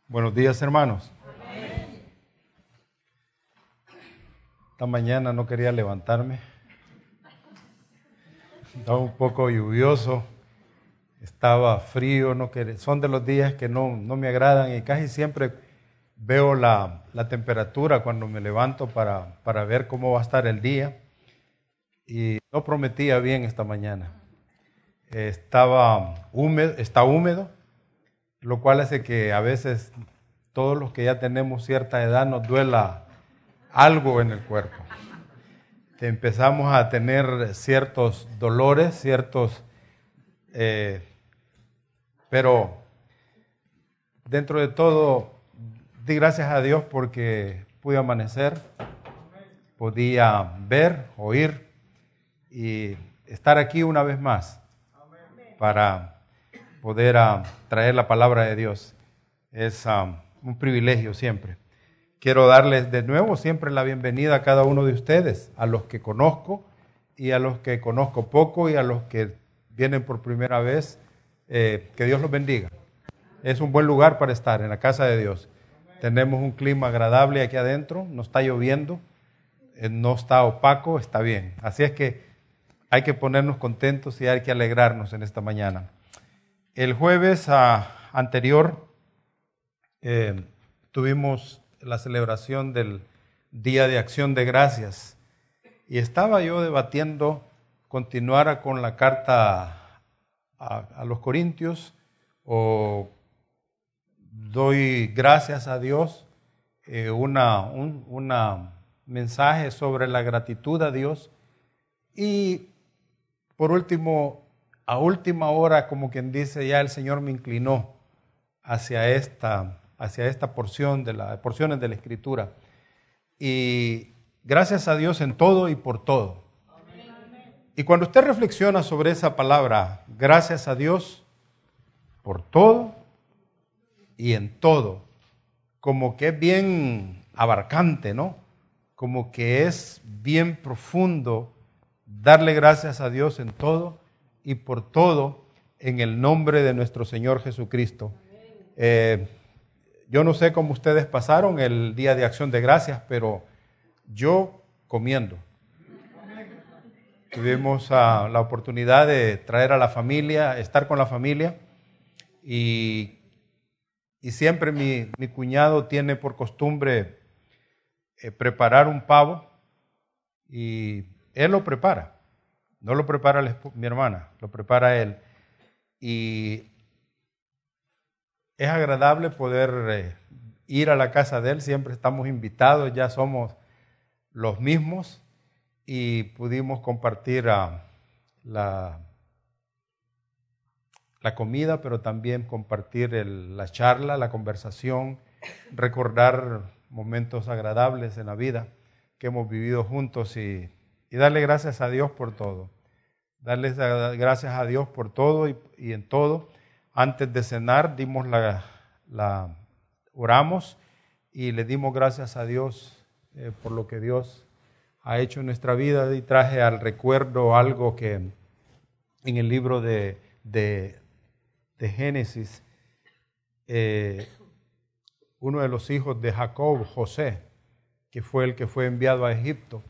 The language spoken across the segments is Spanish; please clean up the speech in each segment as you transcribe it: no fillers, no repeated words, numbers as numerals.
Buenos días, hermanos. Esta mañana no quería levantarme. Estaba un poco lluvioso, estaba frío, son de los días que no me agradan y casi siempre veo la temperatura cuando me levanto para ver cómo va a estar el día. Y no prometía bien esta mañana. Está húmedo, lo cual hace que a veces todos los que ya tenemos cierta edad nos duela algo en el cuerpo. Empezamos a tener ciertos dolores, pero dentro de todo, di gracias a Dios porque pude amanecer, podía ver, oír y estar aquí una vez más para poder traer la palabra de Dios. Es un privilegio siempre. Quiero darles de nuevo siempre la bienvenida a cada uno de ustedes, a los que conozco y a los que conozco poco y a los que vienen por primera vez. Que Dios los bendiga. Es un buen lugar para estar en la casa de Dios. Tenemos un clima agradable aquí adentro, no está lloviendo, no está opaco, está bien. Así es que hay que ponernos contentos y hay que alegrarnos en esta mañana. El jueves anterior tuvimos la celebración del Día de Acción de Gracias y estaba yo debatiendo continuar con la carta a los Corintios o doy gracias a Dios, una mensaje sobre la gratitud a Dios y por último, a última hora, como quien dice, ya el Señor me inclinó hacia esta porciones de la Escritura. Y gracias a Dios en todo y por todo. Y cuando usted reflexiona sobre esa palabra, gracias a Dios por todo y en todo, como que es bien abarcante, ¿no? Como que es bien profundo darle gracias a Dios en todo y por todo en el nombre de nuestro Señor Jesucristo. Yo no sé cómo ustedes pasaron el Día de Acción de Gracias, pero yo comiendo. Tuvimos la oportunidad de traer a la familia, estar con la familia y siempre mi cuñado tiene por costumbre preparar un pavo y él lo prepara. No lo prepara mi hermana, lo prepara él. Y es agradable poder ir a la casa de él, siempre estamos invitados, ya somos los mismos y pudimos compartir la comida, pero también compartir la charla, la conversación, recordar momentos agradables en la vida que hemos vivido juntos y darle gracias a Dios por todo. Darles gracias a Dios por todo y en todo. Antes de cenar oramos y le dimos gracias a Dios por lo que Dios ha hecho en nuestra vida y traje al recuerdo algo que en el libro de Génesis, uno de los hijos de Jacob, José, que fue el que fue enviado a Egipto,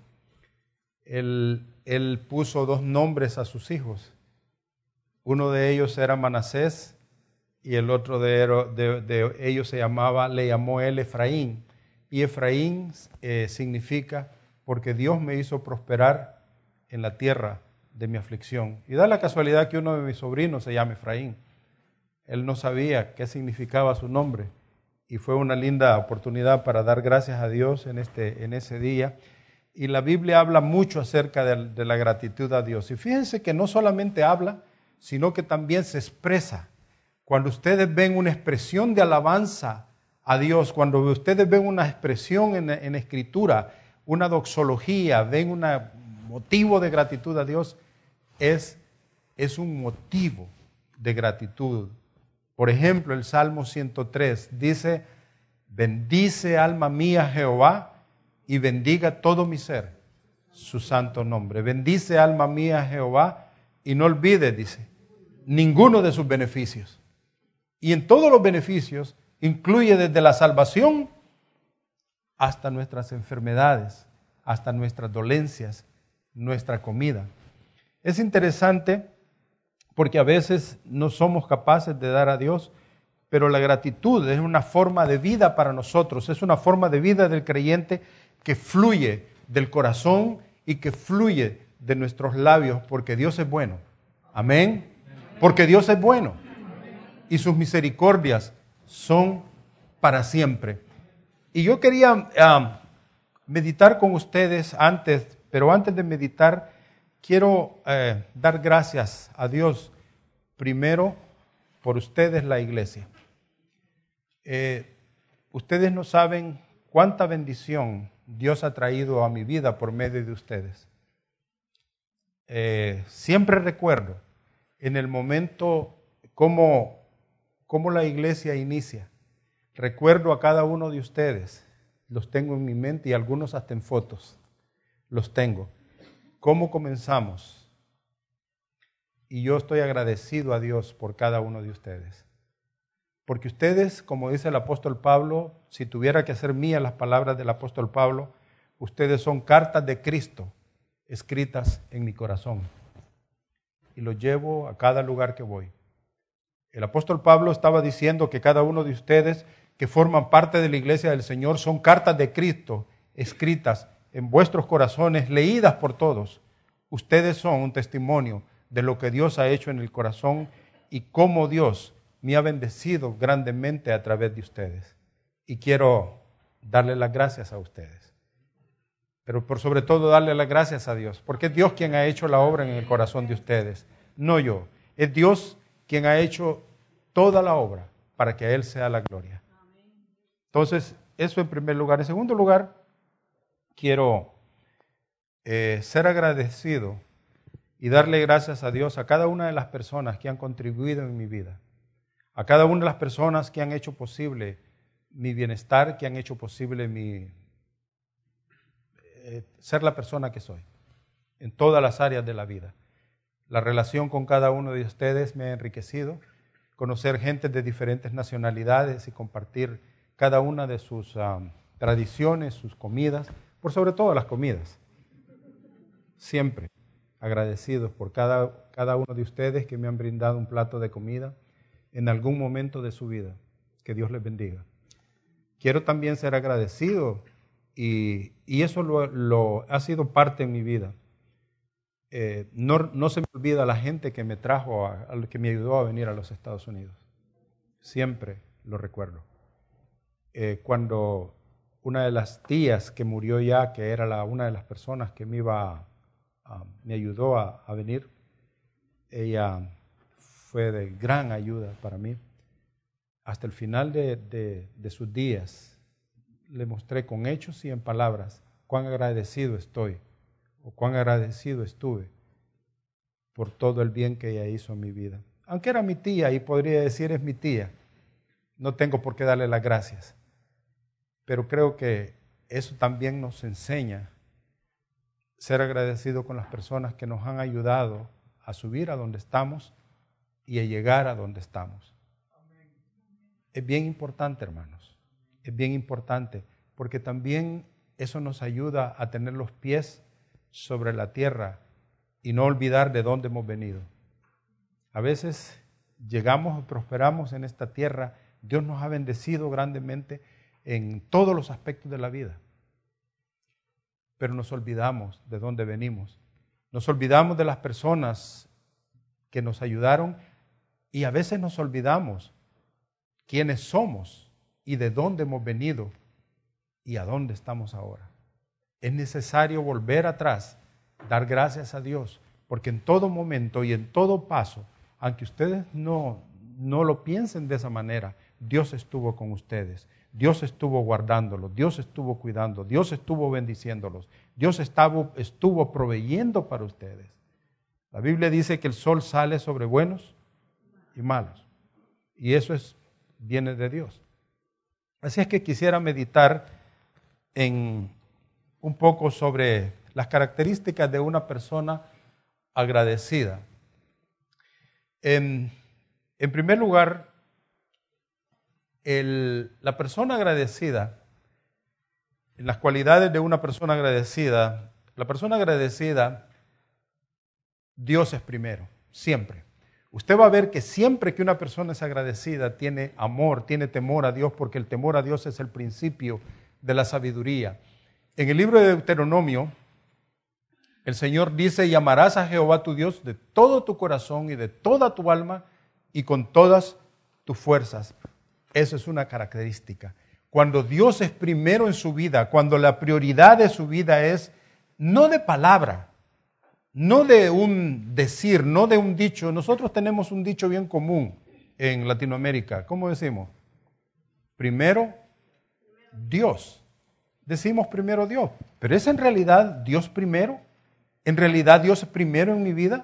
él puso dos nombres a sus hijos. Uno de ellos era Manasés y el otro de ellos le llamó él Efraín. Y Efraín significa porque Dios me hizo prosperar en la tierra de mi aflicción. Y da la casualidad que uno de mis sobrinos se llama Efraín. Él no sabía qué significaba su nombre y fue una linda oportunidad para dar gracias a Dios en ese día. Y la Biblia habla mucho acerca de la gratitud a Dios. Y fíjense que no solamente habla, sino que también se expresa. Cuando ustedes ven una expresión de alabanza a Dios, cuando ustedes ven una expresión en Escritura, una doxología, ven un motivo de gratitud a Dios, es un motivo de gratitud. Por ejemplo, el Salmo 103 dice, bendice alma mía Jehová y bendiga todo mi ser su santo nombre. Bendice alma mía Jehová y no olvides, dice, ninguno de sus beneficios. Y en todos los beneficios Incluye desde la salvación hasta nuestras enfermedades, hasta nuestras dolencias, nuestra comida. Es interesante porque a veces no somos capaces de dar a Dios, pero la gratitud es una forma de vida para nosotros, es una forma de vida del creyente que fluye del corazón y que fluye de nuestros labios, porque Dios es bueno. Amén. Porque Dios es bueno y sus misericordias son para siempre. Y yo quería meditar con ustedes pero antes de meditar, quiero dar gracias a Dios primero por ustedes, la iglesia. Ustedes no saben cuánta bendición Dios ha traído a mi vida por medio de ustedes. Siempre recuerdo en el momento cómo la iglesia inicia. Recuerdo a cada uno de ustedes, los tengo en mi mente y algunos hasta en fotos, los tengo. ¿Cómo comenzamos? Y yo estoy agradecido a Dios por cada uno de ustedes. Porque ustedes, como dice el apóstol Pablo, si tuviera que hacer mías las palabras del apóstol Pablo, ustedes son cartas de Cristo escritas en mi corazón. Y los llevo a cada lugar que voy. El apóstol Pablo estaba diciendo que cada uno de ustedes que forman parte de la iglesia del Señor son cartas de Cristo escritas en vuestros corazones, leídas por todos. Ustedes son un testimonio de lo que Dios ha hecho en el corazón y cómo Dios me ha bendecido grandemente a través de ustedes. Y quiero darle las gracias a ustedes. Pero por sobre todo darle las gracias a Dios, porque es Dios quien ha hecho la obra en el corazón de ustedes, no yo. Es Dios quien ha hecho toda la obra para que a Él sea la gloria. Entonces, eso en primer lugar. En segundo lugar, quiero ser agradecido y darle gracias a Dios a cada una de las personas que han contribuido en mi vida, a cada una de las personas que han hecho posible mi bienestar, que han hecho posible ser la persona que soy, en todas las áreas de la vida. La relación con cada uno de ustedes me ha enriquecido, conocer gente de diferentes nacionalidades y compartir cada una de sus tradiciones, sus comidas, por sobre todo las comidas. Siempre agradecidos por cada uno de ustedes que me han brindado un plato de comida en algún momento de su vida. Que Dios les bendiga. Quiero también ser agradecido y eso lo ha sido parte en mi vida. No se me olvida la gente que me trajo, que me ayudó a venir a los Estados Unidos. Siempre lo recuerdo. Cuando una de las tías que murió ya, que era una de las personas que me ayudó a venir, ella fue de gran ayuda para mí. Hasta el final de sus días le mostré con hechos y en palabras cuán agradecido estoy o cuán agradecido estuve por todo el bien que ella hizo en mi vida. Aunque era mi tía y podría decir es mi tía, no tengo por qué darle las gracias. Pero creo que eso también nos enseña ser agradecido con las personas que nos han ayudado a subir a donde estamos y a llegar a donde estamos. Es bien importante, hermanos, es bien importante, porque también eso nos ayuda a tener los pies sobre la tierra y no olvidar de dónde hemos venido. A veces llegamos y prosperamos en esta tierra, Dios nos ha bendecido grandemente en todos los aspectos de la vida, pero nos olvidamos de dónde venimos, nos olvidamos de las personas que nos ayudaron y a veces nos olvidamos quiénes somos y de dónde hemos venido y a dónde estamos ahora. Es necesario volver atrás, dar gracias a Dios, porque en todo momento y en todo paso, aunque ustedes no lo piensen de esa manera, Dios estuvo con ustedes, Dios estuvo guardándolos, Dios estuvo cuidando, Dios estuvo bendiciéndolos, Dios estuvo proveyendo para ustedes. La Biblia dice que el sol sale sobre buenos y malos, y eso viene de Dios. Así es que quisiera meditar en un poco sobre las características de una persona agradecida. En primer lugar, La persona agradecida, las cualidades de una persona agradecida, la persona agradecida, Dios es primero, siempre. Usted va a ver que siempre que una persona es agradecida, tiene amor, tiene temor a Dios, porque el temor a Dios es el principio de la sabiduría. En el libro de Deuteronomio, el Señor dice, y amarás a Jehová tu Dios de todo tu corazón y de toda tu alma y con todas tus fuerzas. Eso es una característica. Cuando Dios es primero en su vida, cuando la prioridad de su vida es no de palabra, no de un decir, no de un dicho. Nosotros tenemos un dicho bien común en Latinoamérica. ¿Cómo decimos? Primero Dios. Decimos primero Dios. ¿Pero es en realidad Dios primero? ¿En realidad Dios es primero en mi vida?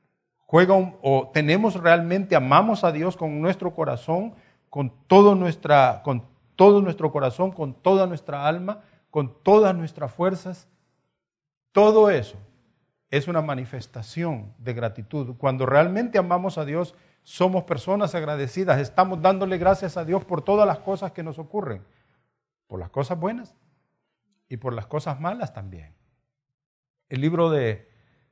¿O tenemos realmente, amamos a Dios con nuestro corazón, con todo nuestro corazón, con toda nuestra alma, con todas nuestras fuerzas? Todo eso es una manifestación de gratitud. Cuando realmente amamos a Dios, somos personas agradecidas. Estamos dándole gracias a Dios por todas las cosas que nos ocurren. Por las cosas buenas y por las cosas malas también. El libro de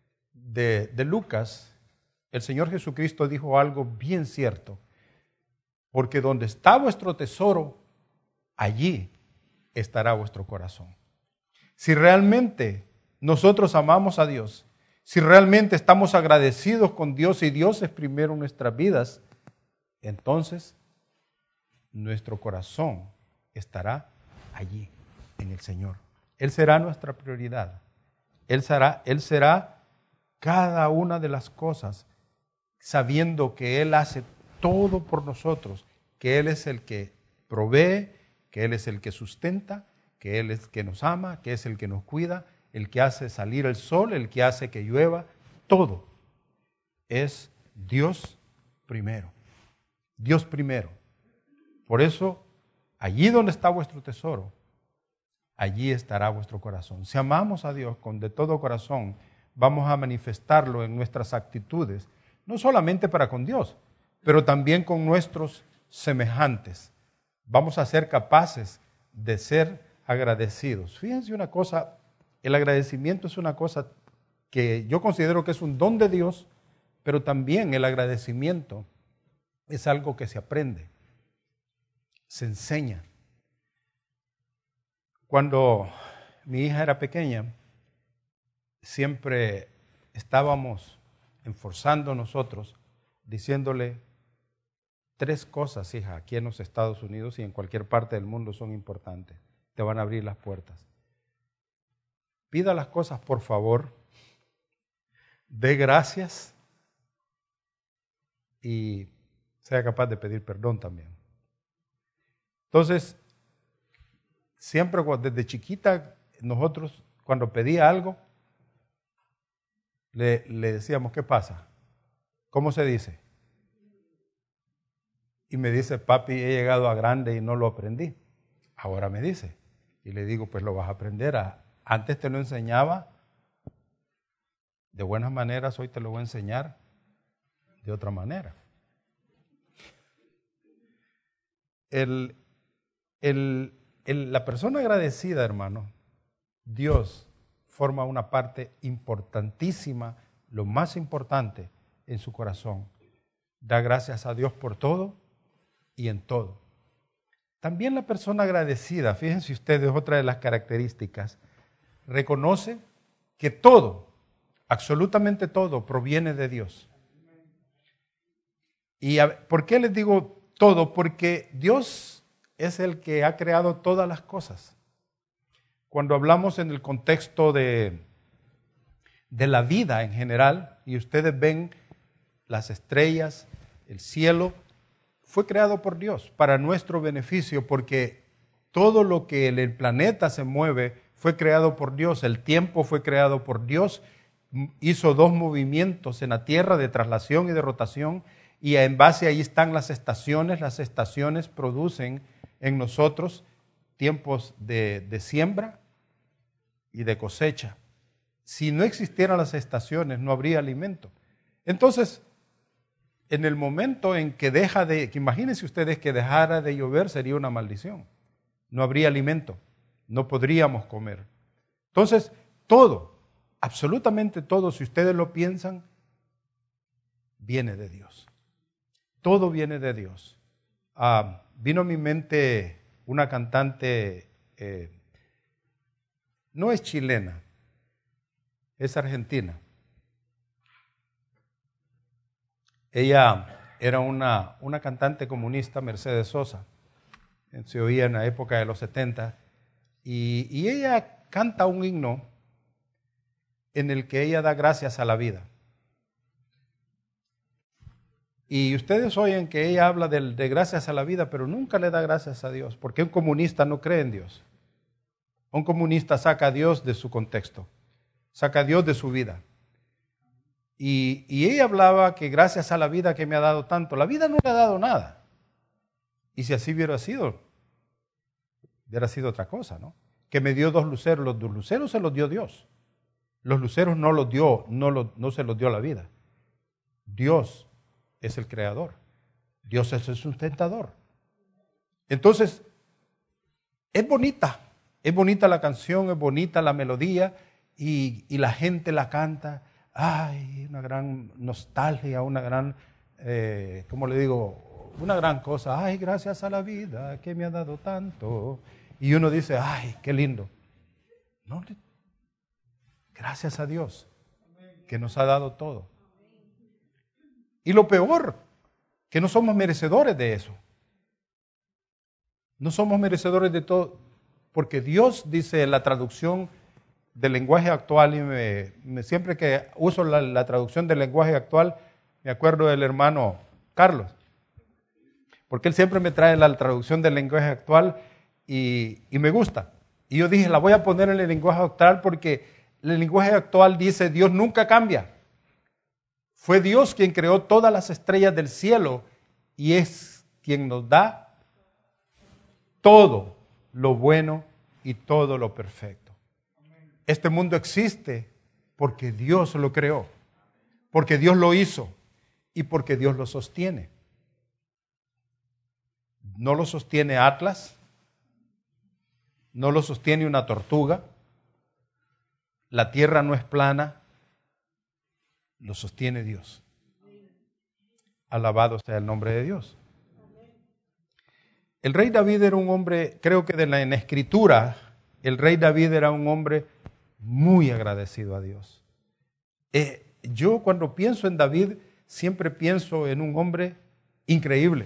Lucas, el Señor Jesucristo dijo algo bien cierto. Porque donde está vuestro tesoro, allí estará vuestro corazón. Si realmente nosotros amamos a Dios, si realmente estamos agradecidos con Dios y Dios es primero en nuestras vidas, entonces nuestro corazón estará allí, en el Señor. Él será nuestra prioridad. Él será cada una de las cosas, sabiendo que Él hace todo por nosotros, que Él es el que provee, que Él es el que sustenta, que Él es el que nos ama, que es el que nos cuida, el que hace salir el sol, el que hace que llueva, todo es Dios primero. Dios primero. Por eso, allí donde está vuestro tesoro, allí estará vuestro corazón. Si amamos a Dios de todo corazón, vamos a manifestarlo en nuestras actitudes, no solamente para con Dios, pero también con nuestros semejantes. Vamos a ser capaces de ser agradecidos. Fíjense una cosa, el agradecimiento es una cosa que yo considero que es un don de Dios, pero también el agradecimiento es algo que se aprende, se enseña. Cuando mi hija era pequeña, siempre estábamos enforzando nosotros, diciéndole 3 cosas, hija, aquí en los Estados Unidos y en cualquier parte del mundo son importantes. Te van a abrir las puertas. Pida las cosas por favor, dé gracias y sea capaz de pedir perdón también. Entonces, siempre desde chiquita, nosotros cuando pedía algo, le decíamos, ¿qué pasa? ¿Cómo se dice? Y me dice, papi, he llegado a grande y no lo aprendí. Ahora me dice. Y le digo, pues lo vas a aprender. Antes te lo enseñaba de buenas maneras, hoy te lo voy a enseñar de otra manera. La persona agradecida, hermano, Dios forma una parte importantísima, lo más importante en su corazón. Da gracias a Dios por todo y en todo. También la persona agradecida, fíjense ustedes, otra de las características, reconoce que todo, absolutamente todo, proviene de Dios. ¿Y por qué les digo todo? Porque Dios es el que ha creado todas las cosas. Cuando hablamos en el contexto de la vida en general, y ustedes ven las estrellas, el cielo, fue creado por Dios para nuestro beneficio, porque todo lo que en el planeta se mueve fue creado por Dios. El tiempo fue creado por Dios. Hizo 2 movimientos en la tierra de traslación y de rotación, y en base ahí están las estaciones. Las estaciones producen en nosotros tiempos de siembra y de cosecha. Si no existieran las estaciones, no habría alimento. Entonces, en el momento en que que imagínense ustedes que dejara de llover, sería una maldición. No habría alimento, no podríamos comer. Entonces, todo, absolutamente todo, si ustedes lo piensan, viene de Dios. Todo viene de Dios. Vino a mi mente una cantante, no es chilena, es argentina. Ella era una cantante comunista, Mercedes Sosa, se oía en la época de los 70, y ella canta un himno en el que ella da gracias a la vida. Y ustedes oyen que ella habla de gracias a la vida, pero nunca le da gracias a Dios, porque un comunista no cree en Dios. Un comunista saca a Dios de su contexto, saca a Dios de su vida. Y ella hablaba que gracias a la vida que me ha dado tanto, la vida no le ha dado nada. Y si así hubiera sido otra cosa, ¿no? Que me dio 2 luceros, los 2 luceros se los dio Dios. Los luceros no se los dio la vida. Dios es el creador. Dios es el sustentador. Entonces, es bonita la canción, es bonita la melodía y la gente la canta. Ay, una gran nostalgia, una gran, ¿cómo le digo? Una gran cosa. Ay, gracias a la vida que me ha dado tanto. Y uno dice, ay, qué lindo. No, gracias a Dios que nos ha dado todo. Y lo peor, que no somos merecedores de eso. No somos merecedores de todo, porque Dios dice en la traducción del lenguaje actual, y siempre que uso la traducción del lenguaje actual, me acuerdo del hermano Carlos, porque él siempre me trae la traducción del lenguaje actual y me gusta. Y yo dije, la voy a poner en el lenguaje actual porque el lenguaje actual dice, Dios nunca cambia. Fue Dios quien creó todas las estrellas del cielo y es quien nos da todo lo bueno y todo lo perfecto. Este mundo existe porque Dios lo creó, porque Dios lo hizo y porque Dios lo sostiene. No lo sostiene Atlas, no lo sostiene una tortuga, la tierra no es plana, lo sostiene Dios. Alabado sea el nombre de Dios. El rey David era un hombre, creo que en la escritura, el rey David era un hombre muy agradecido a Dios. Yo cuando pienso en David, siempre pienso en un hombre increíble.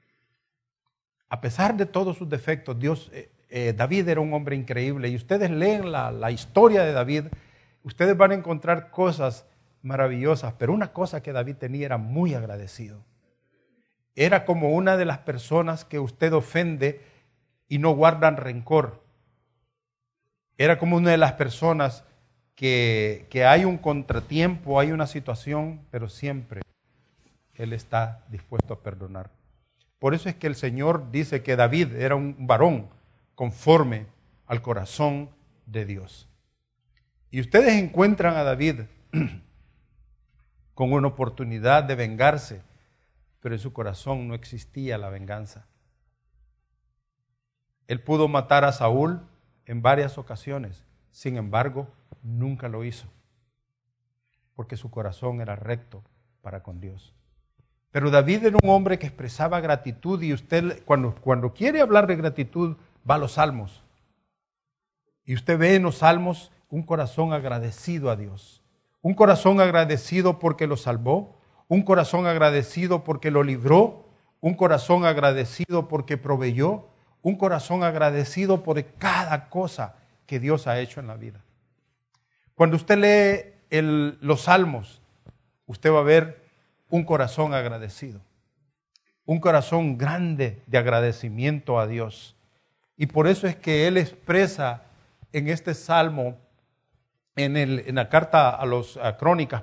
A pesar de todos sus defectos, David era un hombre increíble. Y ustedes leen la historia de David, ustedes van a encontrar cosas maravillosas. Pero una cosa que David tenía, era muy agradecido. Era como una de las personas que usted ofende y no guardan rencor. Era como una de las personas que hay un contratiempo, hay una situación, pero siempre Él está dispuesto a perdonar. Por eso es que el Señor dice que David era un varón conforme al corazón de Dios. Y ustedes encuentran a David con una oportunidad de vengarse, pero en su corazón no existía la venganza. Él pudo matar a Saúl en varias ocasiones, sin embargo, nunca lo hizo, porque su corazón era recto para con Dios. Pero David era un hombre que expresaba gratitud y usted cuando quiere hablar de gratitud va a los salmos. Y usted ve en los salmos un corazón agradecido a Dios, un corazón agradecido porque lo salvó, un corazón agradecido porque lo libró, un corazón agradecido porque proveyó, un corazón agradecido por cada cosa que Dios ha hecho en la vida. Cuando usted lee los salmos, usted va a ver un corazón agradecido, un corazón grande de agradecimiento a Dios. Y por eso es que él expresa en este salmo, en la carta a Crónicas,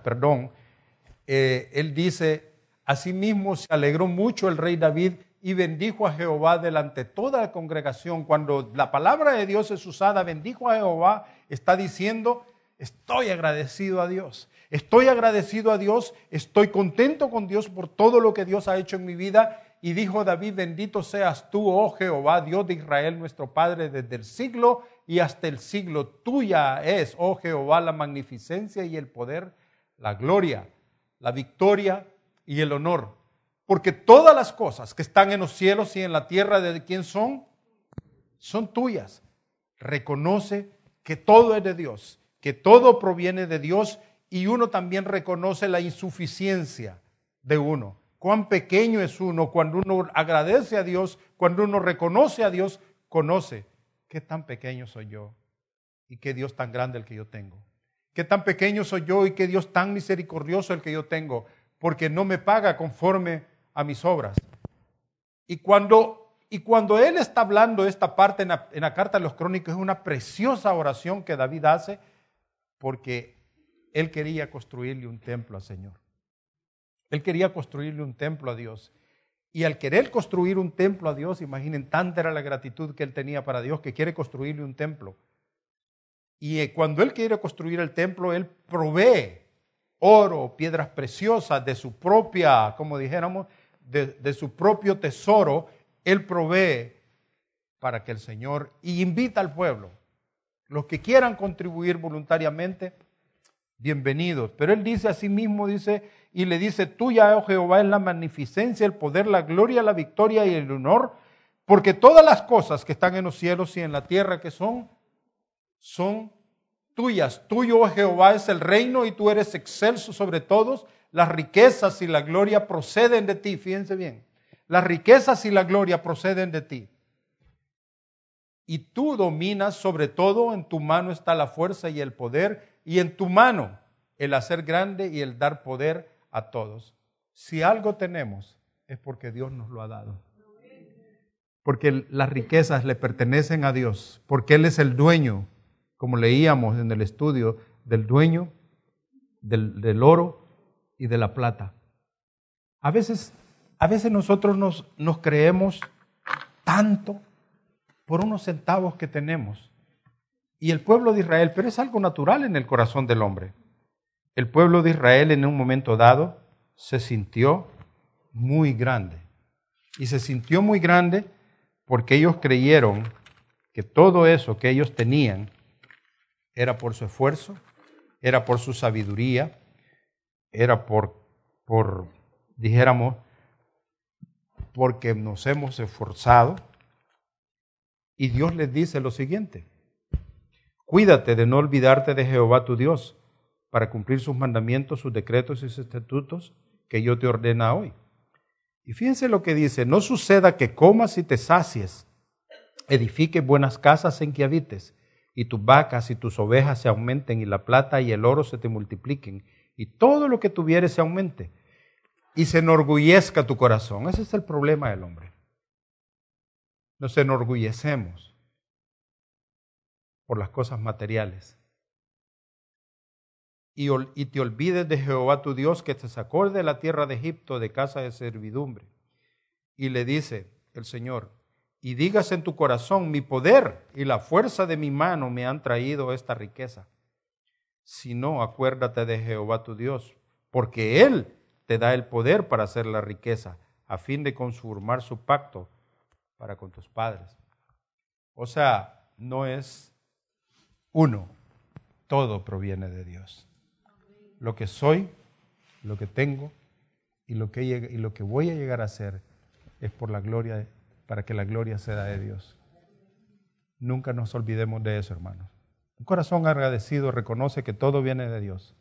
él dice, asimismo se alegró mucho el rey David y bendijo a Jehová delante de toda la congregación. Cuando la palabra de Dios es usada, bendijo a Jehová, está diciendo estoy agradecido a Dios. Estoy agradecido a Dios, estoy contento con Dios por todo lo que Dios ha hecho en mi vida. Y dijo David, bendito seas tú, oh Jehová, Dios de Israel, nuestro Padre, desde el siglo y hasta el siglo. Tuya es, oh Jehová, la magnificencia y el poder, la gloria, la victoria y el honor. Porque todas las cosas que están en los cielos y en la tierra, ¿de quién son? Son tuyas. Reconoce que todo es de Dios, que todo proviene de Dios, y uno también reconoce la insuficiencia de uno. Cuán pequeño es uno cuando uno agradece a Dios, cuando uno reconoce a Dios, conoce qué tan pequeño soy yo y qué Dios tan grande el que yo tengo. Qué tan pequeño soy yo y qué Dios tan misericordioso el que yo tengo, porque no me paga conforme a mis obras. Y cuando Él está hablando esta parte en la carta de los Crónicos, es una preciosa oración que David hace, porque él quería construirle un templo al Señor. Él quería construirle un templo a Dios. Y al querer construir un templo a Dios, imaginen, tanta era la gratitud que él tenía para Dios, que quiere construirle un templo. Y cuando él quiere construir el templo, él provee oro, piedras preciosas de su propia, como dijéramos, de su propio tesoro. Él provee para que el Señor, y invita al pueblo, los que quieran contribuir voluntariamente, bienvenidos. Pero él dice a sí mismo, y le dice, tuya, oh Jehová, es la magnificencia, el poder, la gloria, la victoria y el honor, porque todas las cosas que están en los cielos y en la tierra que son tuyas. Tuyo, oh Jehová, es el reino y tú eres excelso sobre todos. Las riquezas y la gloria proceden de ti. Fíjense bien, las riquezas y la gloria proceden de ti. Y tú dominas sobre todo, en tu mano está la fuerza y el poder, y en tu mano el hacer grande y el dar poder a todos. Si algo tenemos, es porque Dios nos lo ha dado. Porque las riquezas le pertenecen a Dios, porque Él es el dueño, como leíamos en el estudio, del dueño del oro y de la plata. A veces nosotros nos creemos tanto por unos centavos que tenemos. Y el pueblo de Israel, pero es algo natural en el corazón del hombre. El pueblo de Israel en un momento dado se sintió muy grande. Y se sintió muy grande porque ellos creyeron que todo eso que ellos tenían era por su esfuerzo, era por su sabiduría, era dijéramos, porque nos hemos esforzado. Y Dios les dice lo siguiente: cuídate de no olvidarte de Jehová tu Dios, para cumplir sus mandamientos, sus decretos y sus estatutos que yo te ordeno hoy. Y fíjense lo que dice: no suceda que comas y te sacies, edifiques buenas casas en que habites, y tus vacas y tus ovejas se aumenten, y la plata y el oro se te multipliquen, y todo lo que tuvieres se aumente, y se enorgullezca tu corazón. Ese es el problema del hombre. Nos enorgullecemos por las cosas materiales. Y te olvides de Jehová tu Dios, que te sacó de la tierra de Egipto, de casa de servidumbre. Y le dice el Señor: y digas en tu corazón, mi poder y la fuerza de mi mano me han traído esta riqueza. Si no, acuérdate de Jehová tu Dios, porque Él te da el poder para hacer la riqueza, a fin de consumar su pacto para con tus padres. O sea, no es uno, todo proviene de Dios. Lo que soy, lo que tengo y lo que voy a llegar a ser es por la gloria, para que la gloria sea de Dios. Nunca nos olvidemos de eso, hermanos. Un corazón agradecido reconoce que todo viene de Dios.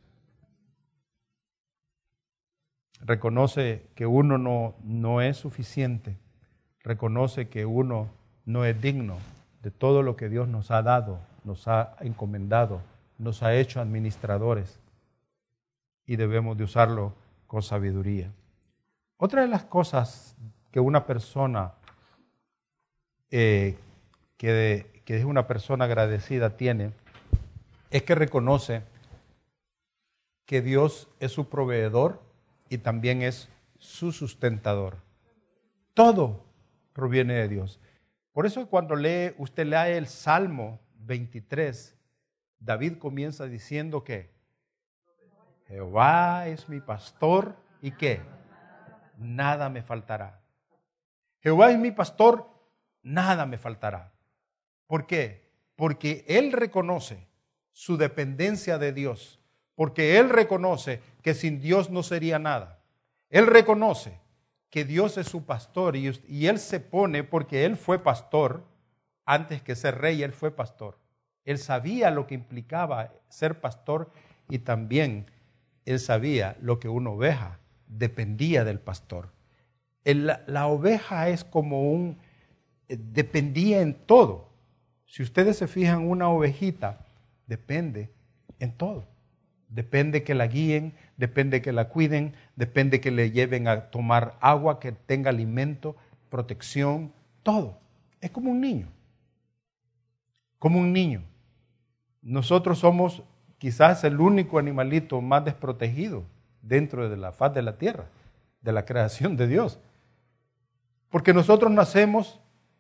Reconoce que uno no es suficiente. Reconoce que uno no es digno de todo lo que Dios nos ha dado, nos ha encomendado, nos ha hecho administradores, y debemos de usarlo con sabiduría. Otra de las cosas que una persona que es una persona agradecida tiene es que reconoce que Dios es su proveedor y también es su sustentador. Todo proviene de Dios. Por eso cuando usted lee el Salmo 23, David comienza diciendo que Jehová es mi pastor y que nada me faltará. Jehová es mi pastor, nada me faltará. ¿Por qué? Porque él reconoce su dependencia de Dios, porque él reconoce que sin Dios no sería nada. Él reconoce que Dios es su pastor y él se pone, porque él fue pastor, antes que ser rey, él fue pastor. Él sabía lo que implicaba ser pastor y también él sabía lo que una oveja dependía del pastor. La oveja es como dependía en todo. Si ustedes se fijan, una ovejita depende en todo. Depende que la guíen, depende que la cuiden, depende que le lleven a tomar agua, que tenga alimento, protección, todo. Es como un niño. Como un niño. Nosotros somos quizás el único animalito más desprotegido dentro de la faz de la tierra, de la creación de Dios. Porque nosotros nacemos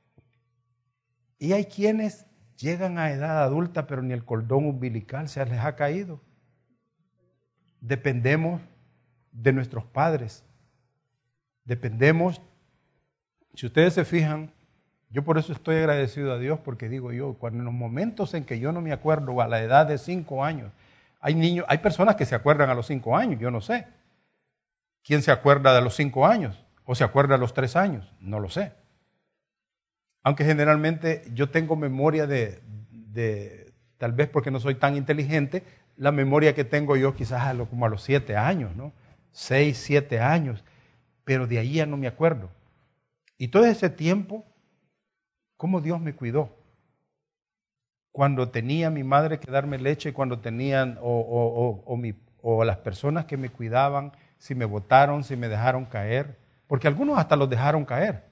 y hay quienes llegan a edad adulta, pero ni el cordón umbilical se les ha caído. Dependemos de nuestros padres. Dependemos, si ustedes se fijan, yo por eso estoy agradecido a Dios, porque digo yo, cuando en los momentos en que yo no me acuerdo a la edad de 5 años, hay personas que se acuerdan a los 5 años, yo no sé. ¿Quién se acuerda de los 5 años? ¿O se acuerda a los 3 años? No lo sé. Aunque generalmente yo tengo memoria tal vez porque no soy tan inteligente, la memoria que tengo yo quizás como a los 7 años, ¿no? 6, 7 años, pero de ahí ya no me acuerdo. Y todo ese tiempo, ¿cómo Dios me cuidó? Cuando tenía mi madre que darme leche, cuando tenían, o las personas que me cuidaban, si me botaron, si me dejaron caer, porque algunos hasta los dejaron caer.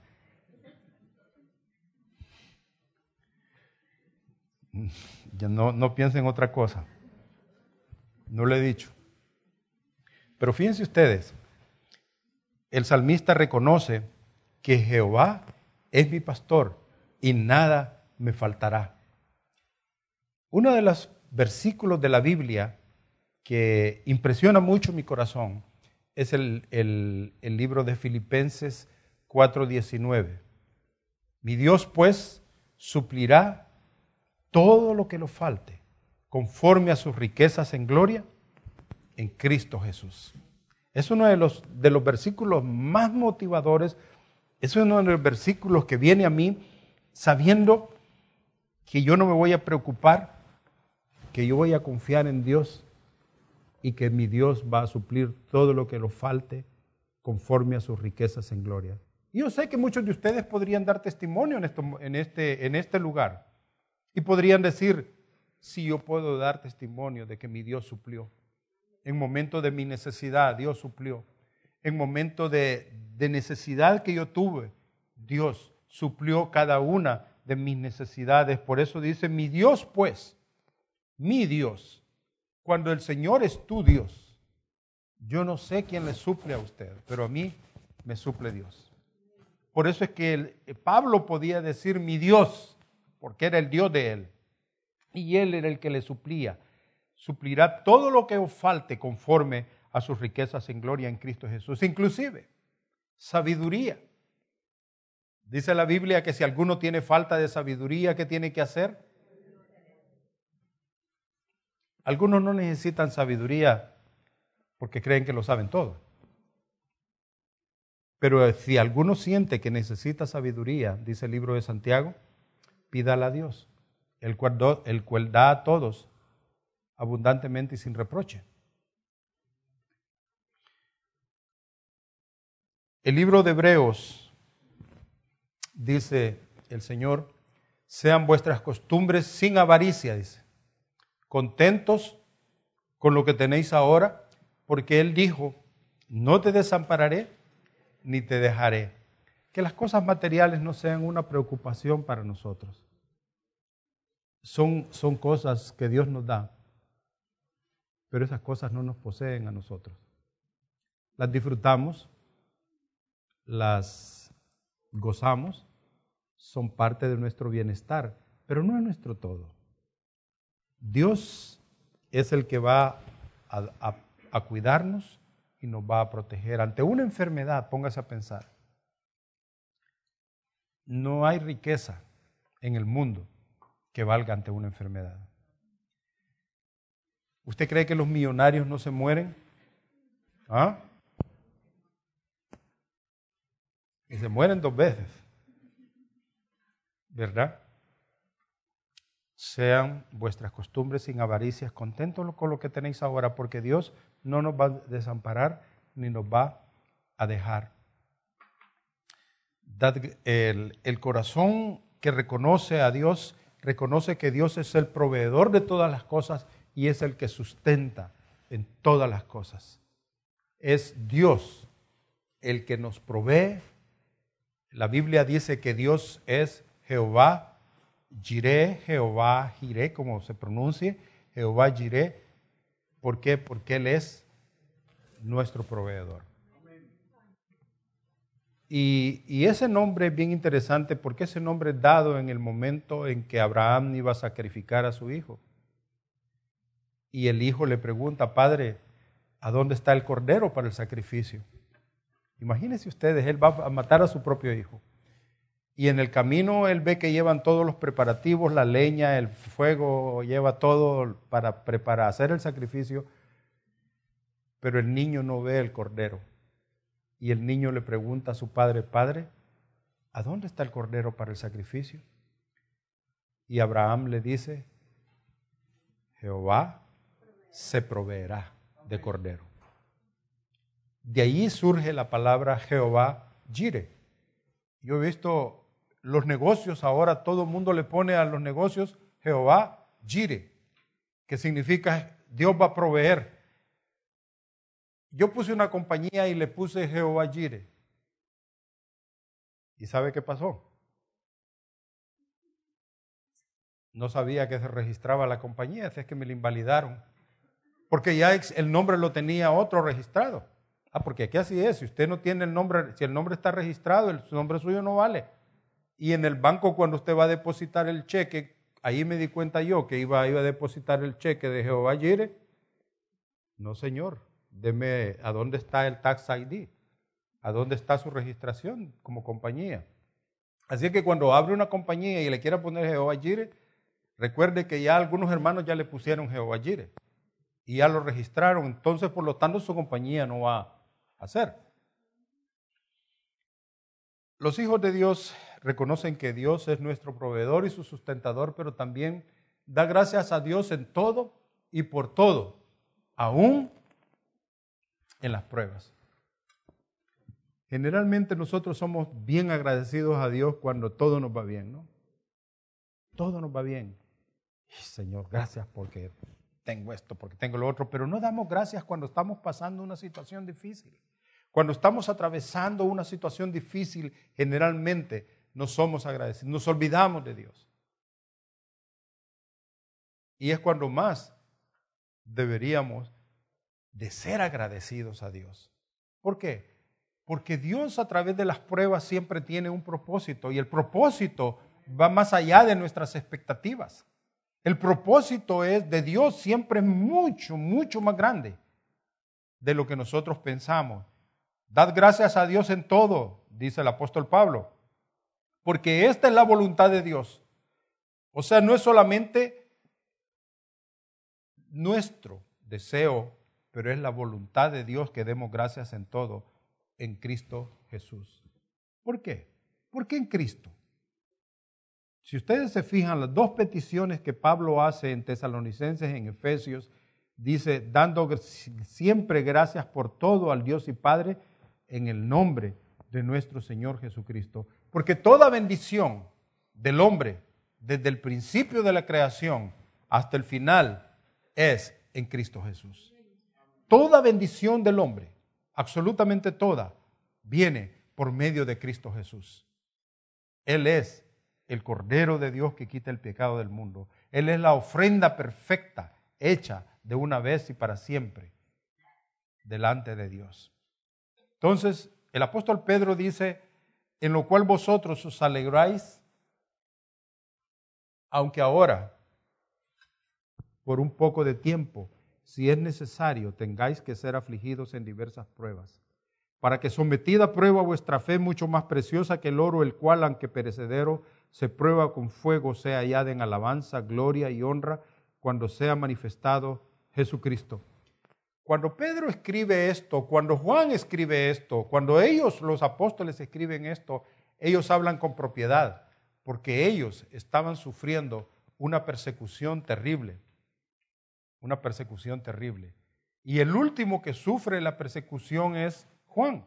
Ya no piensen otra cosa. No lo he dicho. Pero fíjense ustedes, el salmista reconoce que Jehová es mi pastor y nada me faltará. Uno de los versículos de la Biblia que impresiona mucho mi corazón es el libro de Filipenses 4:19. Mi Dios pues suplirá todo lo que nos falte, conforme a sus riquezas en gloria, en Cristo Jesús. Es uno de los versículos más motivadores, es uno de los versículos que viene a mí sabiendo que yo no me voy a preocupar, que yo voy a confiar en Dios y que mi Dios va a suplir todo lo que nos falte conforme a sus riquezas en gloria. Y yo sé que muchos de ustedes podrían dar testimonio en este lugar. Y podrían decir, sí, yo puedo dar testimonio de que mi Dios suplió. En momentos de mi necesidad, Dios suplió. En momentos de necesidad que yo tuve, Dios suplió cada una de mis necesidades. Por eso dice, mi Dios pues, mi Dios. Cuando el Señor es tu Dios, yo no sé quién le suple a usted, pero a mí me suple Dios. Por eso es que Pablo podía decir mi Dios, porque era el Dios de él. Y él era el que le suplía. Suplirá todo lo que os falte conforme a sus riquezas en gloria en Cristo Jesús. Inclusive, sabiduría. Dice la Biblia que si alguno tiene falta de sabiduría, ¿qué tiene que hacer? Algunos no necesitan sabiduría porque creen que lo saben todo. Pero si alguno siente que necesita sabiduría, dice el libro de Santiago, pídala a Dios, el cual da a todos abundantemente y sin reproche. El libro de Hebreos dice el Señor, sean vuestras costumbres sin avaricia, dice, contentos con lo que tenéis ahora, porque Él dijo, no te desampararé ni te dejaré. Que las cosas materiales no sean una preocupación para nosotros. Son cosas que Dios nos da, pero esas cosas no nos poseen a nosotros. Las disfrutamos, las gozamos, son parte de nuestro bienestar, pero no es nuestro todo. Dios es el que va a cuidarnos y nos va a proteger. Ante una enfermedad, póngase a pensar, no hay riqueza en el mundo que valga ante una enfermedad. ¿Usted cree que los millonarios no se mueren? ¿Ah? Y se mueren 2 veces, ¿verdad? Sean vuestras costumbres sin avaricias, contentos con lo que tenéis ahora, porque Dios no nos va a desamparar ni nos va a dejar. El corazón que reconoce a Dios, reconoce que Dios es el proveedor de todas las cosas y es el que sustenta en todas las cosas. Es Dios el que nos provee. La Biblia dice que Dios es Jehová Jireh, Jehová Jireh, como se pronuncie, Jehová Jireh. ¿Por qué? Porque Él es nuestro proveedor. Y ese nombre es bien interesante porque ese nombre es dado en el momento en que Abraham iba a sacrificar a su hijo. Y el hijo le pregunta, Padre, ¿a dónde está el cordero para el sacrificio? Imagínense ustedes, él va a matar a su propio hijo. Y en el camino él ve que llevan todos los preparativos, la leña, el fuego, lleva todo para hacer el sacrificio, pero el niño no ve el cordero. Y el niño le pregunta a su padre, Padre, ¿a dónde está el cordero para el sacrificio? Y Abraham le dice, Jehová se proveerá de cordero. De ahí surge la palabra Jehová Jireh. Yo he visto los negocios ahora, todo el mundo le pone a los negocios Jehová Jireh, que significa Dios va a proveer. Yo puse una compañía y le puse Jehová Jireh. ¿Y sabe qué pasó? No sabía que se registraba la compañía, así es que me la invalidaron. Porque ya el nombre lo tenía otro registrado. Porque aquí así es, si usted no tiene el nombre, si el nombre está registrado, el nombre suyo no vale. Y en el banco cuando usted va a depositar el cheque, ahí me di cuenta yo que iba a depositar el cheque de Jehová Jireh. No, señor, deme a dónde está el tax ID, a dónde está su registración como compañía. Así que cuando abre una compañía y le quiera poner Jehová Jireh, recuerde que ya algunos hermanos ya le pusieron Jehová Jireh y ya lo registraron, entonces por lo tanto su compañía no va a hacer. Los hijos de Dios reconocen que Dios es nuestro proveedor y su sustentador, pero también da gracias a Dios en todo y por todo, aún en las pruebas. Generalmente nosotros somos bien agradecidos a Dios cuando todo nos va bien, ¿no? Todo nos va bien. Señor, gracias porque tengo esto, porque tengo lo otro, pero no damos gracias cuando estamos pasando una situación difícil. Cuando estamos atravesando una situación difícil, generalmente no somos agradecidos, nos olvidamos de Dios. Y es cuando más deberíamos de ser agradecidos a Dios. ¿Por qué? Porque Dios a través de las pruebas siempre tiene un propósito y el propósito va más allá de nuestras expectativas. El propósito de Dios siempre es mucho, mucho más grande de lo que nosotros pensamos. Dad gracias a Dios en todo, dice el apóstol Pablo, porque esta es la voluntad de Dios. O sea, no es solamente nuestro deseo, pero es la voluntad de Dios que demos gracias en todo en Cristo Jesús. ¿Por qué? ¿Por qué en Cristo? Si ustedes se fijan, las 2 peticiones que Pablo hace en Tesalonicenses, en Efesios, dice, dando siempre gracias por todo al Dios y Padre en el nombre de nuestro Señor Jesucristo. Porque toda bendición del hombre, desde el principio de la creación hasta el final, es en Cristo Jesús. Toda bendición del hombre, absolutamente toda, viene por medio de Cristo Jesús. Él es el Cordero de Dios que quita el pecado del mundo. Él es la ofrenda perfecta, hecha de una vez y para siempre, delante de Dios. Entonces, el apóstol Pedro dice, en lo cual vosotros os alegráis, aunque ahora por un poco de tiempo, si es necesario, tengáis que ser afligidos en diversas pruebas, para que sometida a prueba vuestra fe, mucho más preciosa que el oro, el cual, aunque perecedero, se prueba con fuego, sea hallada en alabanza, gloria y honra, cuando sea manifestado Jesucristo. Cuando Pedro escribe esto, cuando Juan escribe esto, cuando ellos, los apóstoles, escriben esto, ellos hablan con propiedad, porque ellos estaban sufriendo una persecución terrible. Una persecución terrible. Y el último que sufre la persecución es Juan.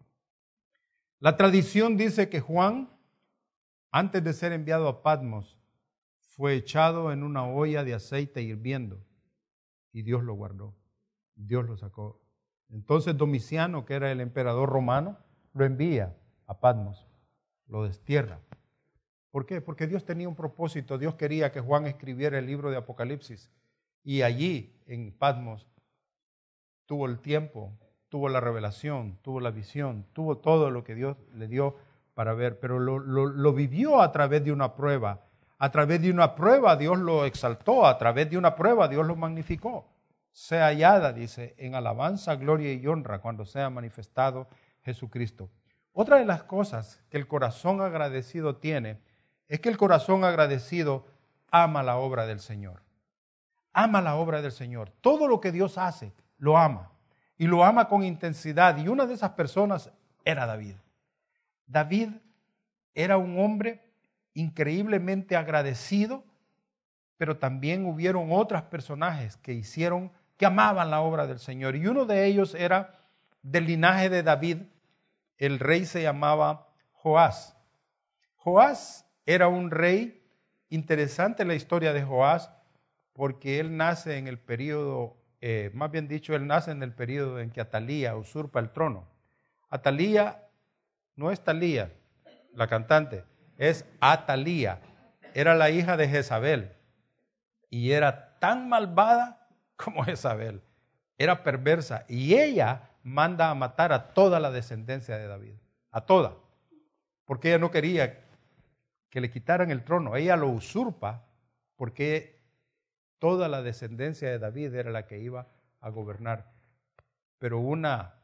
La tradición dice que Juan, antes de ser enviado a Patmos, fue echado en una olla de aceite hirviendo y Dios lo guardó, Dios lo sacó. Entonces Domiciano, que era el emperador romano, lo envía a Patmos, lo destierra. ¿Por qué? Porque Dios tenía un propósito, Dios quería que Juan escribiera el libro de Apocalipsis y allí en Patmos tuvo el tiempo, tuvo la revelación, tuvo la visión, tuvo todo lo que Dios le dio para ver, pero lo vivió a través de una prueba. A través de una prueba Dios lo exaltó, a través de una prueba Dios lo magnificó. Sea hallada, dice, en alabanza, gloria y honra cuando sea manifestado Jesucristo. Otra de las cosas que el corazón agradecido tiene es que el corazón agradecido ama la obra del Señor. Ama la obra del Señor. Todo lo que Dios hace, lo ama. Y lo ama con intensidad. Y una de esas personas era David. David era un hombre increíblemente agradecido, pero también hubieron otros personajes que amaban la obra del Señor. Y uno de ellos era del linaje de David. El rey se llamaba Joás. Joás era un rey, interesante la historia de Joás, porque él nace en el periodo, más bien dicho, él nace en el periodo en que Atalía usurpa el trono. Atalía no es Talía, la cantante, es Atalía. Era la hija de Jezabel y era tan malvada como Jezabel. Era perversa y ella manda a matar a toda la descendencia de David, a toda, porque ella no quería que le quitaran el trono. Ella lo usurpa porque toda la descendencia de David era la que iba a gobernar. Pero una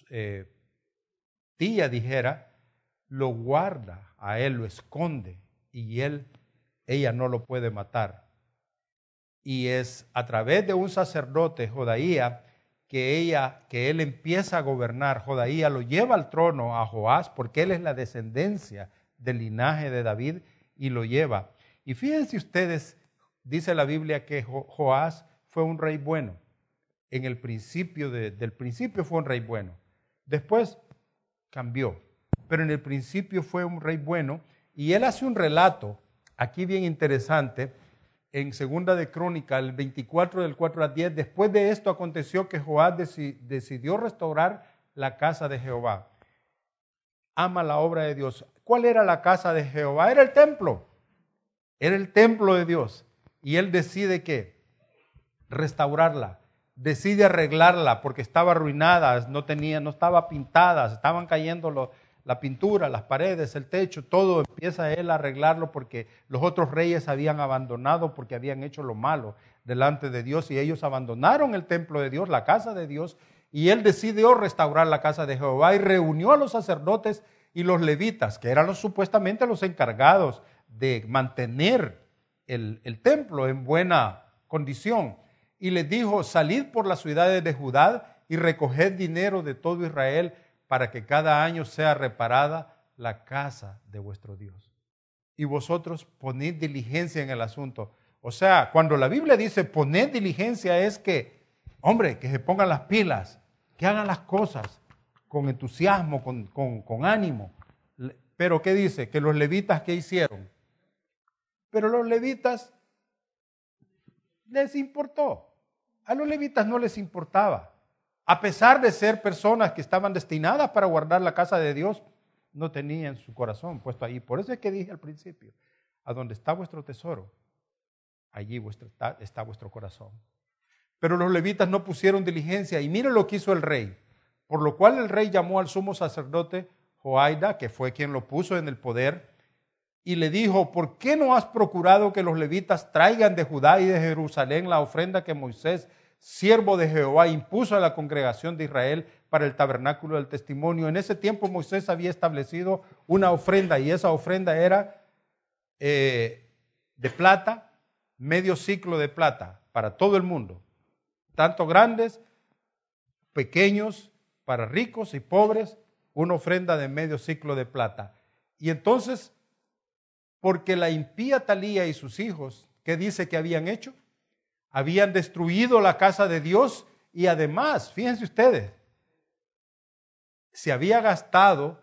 tía, dijera, lo guarda a él, lo esconde y ella no lo puede matar. Y es a través de un sacerdote, Jodaía, que él empieza a gobernar. Jodaía lo lleva al trono a Joás porque él es la descendencia del linaje de David y lo lleva. Y fíjense ustedes, dice la Biblia que Joás fue un rey bueno. En el principio, del principio fue un rey bueno. Después cambió, pero en el principio fue un rey bueno. Y él hace un relato, aquí bien interesante, en Segunda de Crónicas, el 24 del 4 al 10. Después de esto aconteció que Joás decidió restaurar la casa de Jehová. Ama la obra de Dios. ¿Cuál era la casa de Jehová? Era el templo. Era el templo de Dios. Y él decide ¿qué? Restaurarla. Decide arreglarla porque estaba arruinada, no estaba pintada, estaban cayendo la pintura, las paredes, el techo, todo. Empieza él a arreglarlo porque los otros reyes habían abandonado porque habían hecho lo malo delante de Dios y ellos abandonaron el templo de Dios, la casa de Dios, y él decidió restaurar la casa de Jehová y reunió a los sacerdotes y los levitas, que eran supuestamente los encargados de mantener el templo en buena condición. Y les dijo, salid por las ciudades de Judá y recoged dinero de todo Israel para que cada año sea reparada la casa de vuestro Dios. Y vosotros poned diligencia en el asunto. O sea, cuando la Biblia dice poned diligencia es que, hombre, que se pongan las pilas, que hagan las cosas con entusiasmo, con ánimo. Pero ¿qué dice? Que los levitas, ¿qué hicieron? Pero los levitas les importó. A los levitas no les importaba. A pesar de ser personas que estaban destinadas para guardar la casa de Dios, no tenían su corazón puesto ahí. Por eso es que dije al principio, a donde está vuestro tesoro, allí está vuestro corazón. Pero los levitas no pusieron diligencia y mira lo que hizo el rey. Por lo cual el rey llamó al sumo sacerdote Joaida, que fue quien lo puso en el poder, y le dijo, ¿por qué no has procurado que los levitas traigan de Judá y de Jerusalén la ofrenda que Moisés, siervo de Jehová, impuso a la congregación de Israel para el tabernáculo del testimonio? En ese tiempo Moisés había establecido una ofrenda y esa ofrenda era de plata, medio ciclo de plata para todo el mundo, tanto grandes, pequeños, para ricos y pobres, una ofrenda de medio ciclo de plata. Y entonces, porque la impía Talía y sus hijos, ¿qué dice que habían hecho? Habían destruido la casa de Dios y además, fíjense ustedes, se había gastado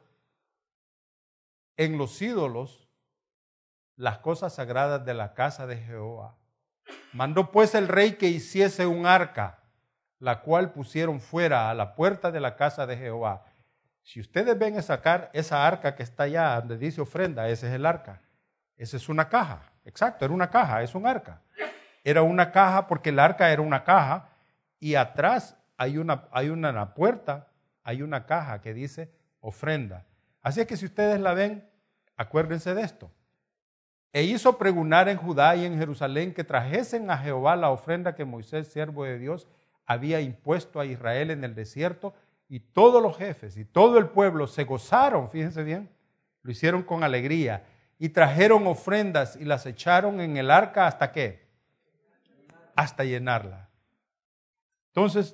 en los ídolos las cosas sagradas de la casa de Jehová. Mandó pues el rey que hiciese un arca, la cual pusieron fuera a la puerta de la casa de Jehová. Si ustedes ven esa arca que está allá donde dice ofrenda, ese es el arca. Esa es una caja, exacto, era una caja, es un arca. Era una caja porque el arca era una caja y atrás hay una en la puerta, hay una caja que dice ofrenda. Así es que si ustedes la ven, acuérdense de esto. E hizo pregonar en Judá y en Jerusalén que trajesen a Jehová la ofrenda que Moisés, siervo de Dios, había impuesto a Israel en el desierto, y todos los jefes y todo el pueblo se gozaron, fíjense bien, lo hicieron con alegría, y trajeron ofrendas y las echaron en el arca hasta ¿qué? Hasta llenarla. Entonces,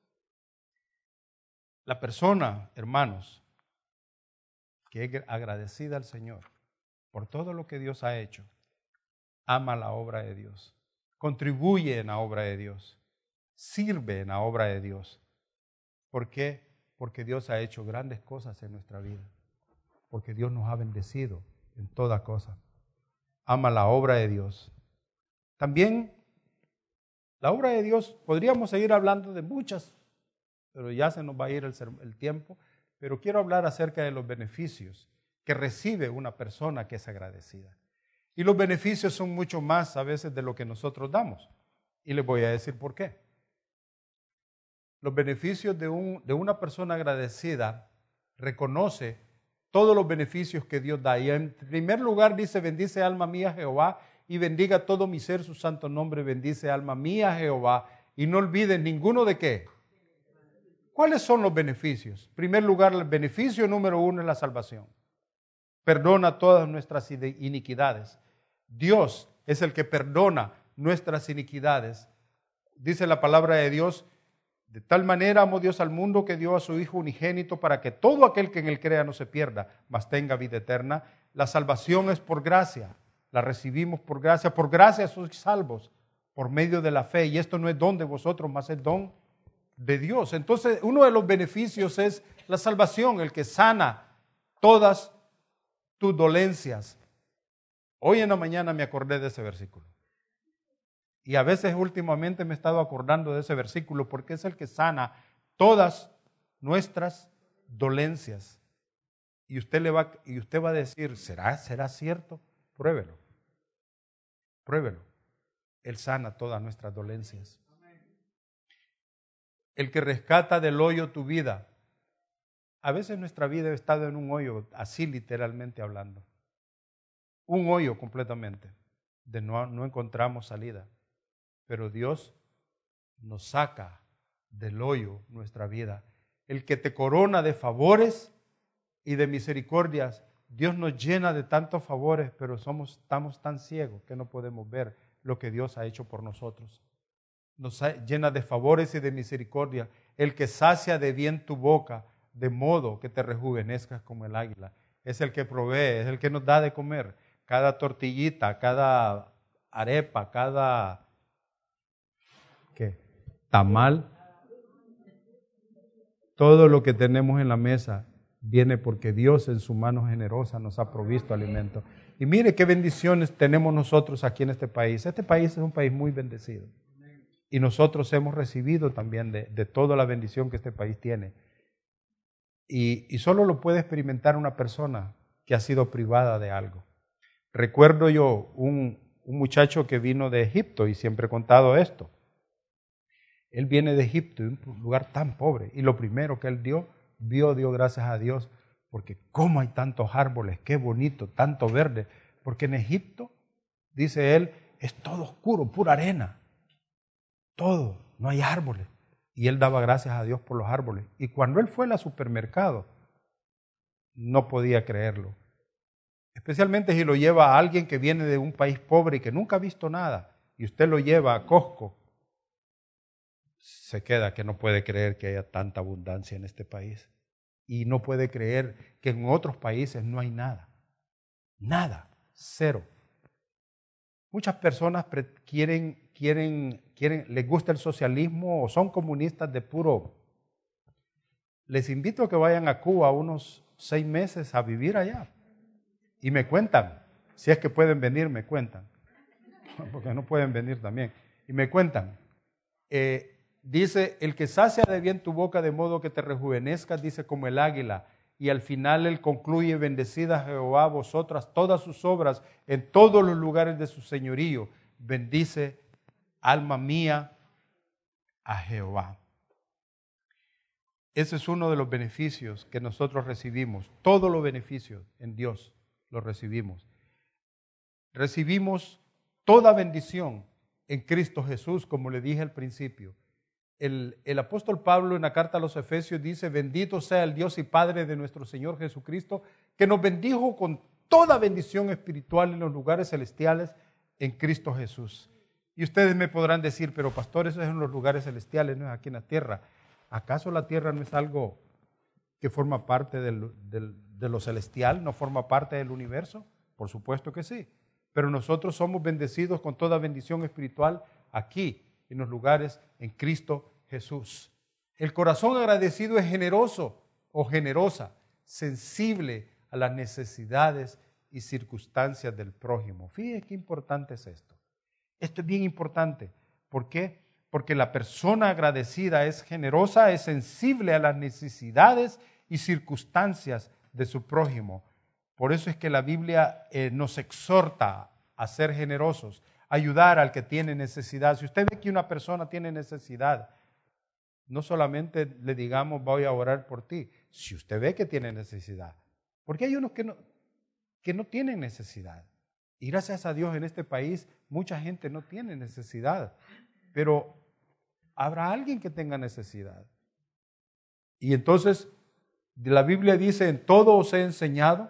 la persona, hermanos, que es agradecida al Señor por todo lo que Dios ha hecho, ama la obra de Dios, contribuye en la obra de Dios, sirve en la obra de Dios. ¿Por qué? Porque Dios ha hecho grandes cosas en nuestra vida, porque Dios nos ha bendecido en toda cosa. Ama la obra de Dios. También la obra de Dios, podríamos seguir hablando de muchas, pero ya se nos va a ir el tiempo, pero quiero hablar acerca de los beneficios que recibe una persona que es agradecida. Y los beneficios son mucho más a veces de lo que nosotros damos. Y les voy a decir por qué. Los beneficios de una persona agradecida reconoce todos los beneficios que Dios da. Y en primer lugar dice, bendice alma mía Jehová y bendiga todo mi ser su santo nombre. Bendice alma mía Jehová y no olvides ninguno de qué. ¿Cuáles son los beneficios? En primer lugar, el beneficio número 1 es la salvación. Perdona todas nuestras iniquidades. Dios es el que perdona nuestras iniquidades. Dice la palabra de Dios, de tal manera amó Dios al mundo que dio a su Hijo unigénito para que todo aquel que en él crea no se pierda, mas tenga vida eterna. La salvación es por gracia, la recibimos por gracia sois salvos por medio de la fe. Y esto no es don de vosotros, mas es don de Dios. Entonces, uno de los beneficios es la salvación, el que sana todas tus dolencias. Hoy en la mañana me acordé de ese versículo. Y a veces últimamente me he estado acordando de ese versículo porque es el que sana todas nuestras dolencias. Y usted va a decir, ¿será cierto? Pruébelo. Pruébelo. Él sana todas nuestras dolencias. El que rescata del hoyo tu vida. A veces nuestra vida ha estado en un hoyo, así literalmente hablando. Un hoyo completamente, de no encontramos salida. Pero Dios nos saca del hoyo nuestra vida. El que te corona de favores y de misericordias. Dios nos llena de tantos favores, pero estamos tan ciegos que no podemos ver lo que Dios ha hecho por nosotros. Nos llena de favores y de misericordia. El que sacia de bien tu boca, de modo que te rejuvenezcas como el águila. Es el que provee, es el que nos da de comer. Cada tortillita, cada arepa, cada tamal, todo lo que tenemos en la mesa viene porque Dios en su mano generosa nos ha provisto alimento. Y mire qué bendiciones tenemos nosotros aquí en este país. Este país es un país muy bendecido. Y nosotros hemos recibido también de toda la bendición que este país tiene. Y solo lo puede experimentar una persona que ha sido privada de algo. Recuerdo yo un muchacho que vino de Egipto y siempre he contado esto. Él viene de Egipto, un lugar tan pobre, y lo primero que él dio gracias a Dios, porque cómo hay tantos árboles, qué bonito, tanto verde, Porque en Egipto, dice él, es todo oscuro, pura arena. Todo, no hay árboles. Y él daba gracias a Dios por los árboles. Y cuando él fue al supermercado, no podía creerlo. Especialmente si lo lleva a alguien que viene de un país pobre y que nunca ha visto nada, y usted lo lleva a Costco, se queda que no puede creer que haya tanta abundancia en este país. Y no puede creer que en otros países no hay nada. Nada, cero. Muchas personas les gusta el socialismo o son comunistas de puro. Les invito a que vayan a Cuba unos 6 meses a vivir allá. Y me cuentan, si es que pueden venir, me cuentan. Porque no pueden venir también. Y me cuentan. Dice, el que sacia de bien tu boca de modo que te rejuvenezcas, dice, como el águila. Y al final él concluye, bendecida Jehová vosotras todas sus obras en todos los lugares de su señorío. Bendice, alma mía, a Jehová. Ese es uno de los beneficios que nosotros recibimos. Todos los beneficios en Dios los recibimos. Recibimos toda bendición en Cristo Jesús, como le dije al principio. El apóstol Pablo en la carta a los Efesios dice, bendito sea el Dios y Padre de nuestro Señor Jesucristo, que nos bendijo con toda bendición espiritual en los lugares celestiales en Cristo Jesús. Y ustedes me podrán decir, pero pastor, eso es en los lugares celestiales, no es aquí en la tierra. ¿Acaso la tierra no es algo que forma parte de lo celestial, no forma parte del universo? Por supuesto que sí. Pero nosotros somos bendecidos con toda bendición espiritual aquí, en los lugares en Cristo Jesús. El corazón agradecido es generoso o generosa, sensible a las necesidades y circunstancias del prójimo. Fíjense qué importante es esto. Esto es bien importante. ¿Por qué? Porque la persona agradecida es generosa, es sensible a las necesidades y circunstancias de su prójimo. Por eso es que la Biblia nos exhorta a ser generosos, a ayudar al que tiene necesidad. Si usted ve que una persona tiene necesidad, no solamente le digamos voy a orar por ti, si usted ve que tiene necesidad. Porque hay unos que no tienen necesidad. Y gracias a Dios en este país mucha gente no tiene necesidad. Pero habrá alguien que tenga necesidad. Y entonces la Biblia dice, en todo os he enseñado,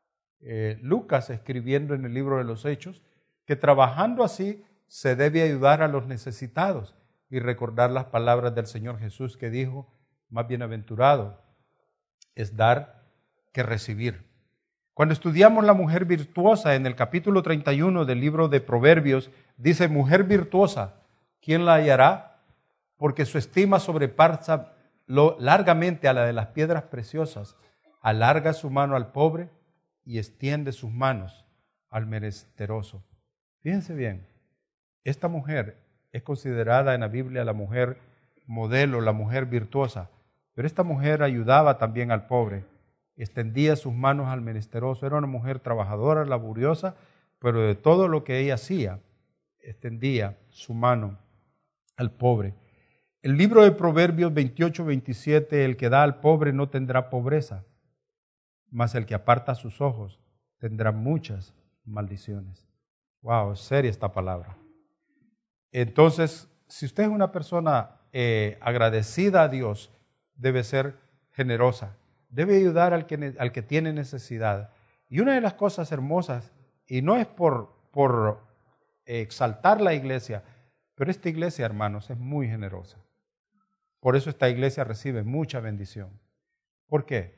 Lucas escribiendo en el libro de los Hechos, que trabajando así se debe ayudar a los necesitados y recordar las palabras del Señor Jesús que dijo, más bienaventurado es dar que recibir. Cuando estudiamos la mujer virtuosa en el capítulo 31 del libro de Proverbios, dice, mujer virtuosa, ¿quién la hallará? Porque su estima sobrepasa largamente a la de las piedras preciosas, alarga su mano al pobre y extiende sus manos al menesteroso. Fíjense bien, esta mujer es considerada en la Biblia la mujer modelo, la mujer virtuosa, pero esta mujer ayudaba también al pobre, extendía sus manos al menesteroso, era una mujer trabajadora, laboriosa, pero de todo lo que ella hacía, extendía su mano al pobre. El libro de Proverbios 28-27, el que da al pobre no tendrá pobreza, mas el que aparta sus ojos tendrá muchas maldiciones. Wow, es seria esta palabra. Entonces, si usted es una persona agradecida a Dios, debe ser generosa, debe ayudar al que tiene necesidad. Y una de las cosas hermosas, y no es por exaltar la iglesia, pero esta iglesia, hermanos, es muy generosa. Por eso esta iglesia recibe mucha bendición. ¿Por qué?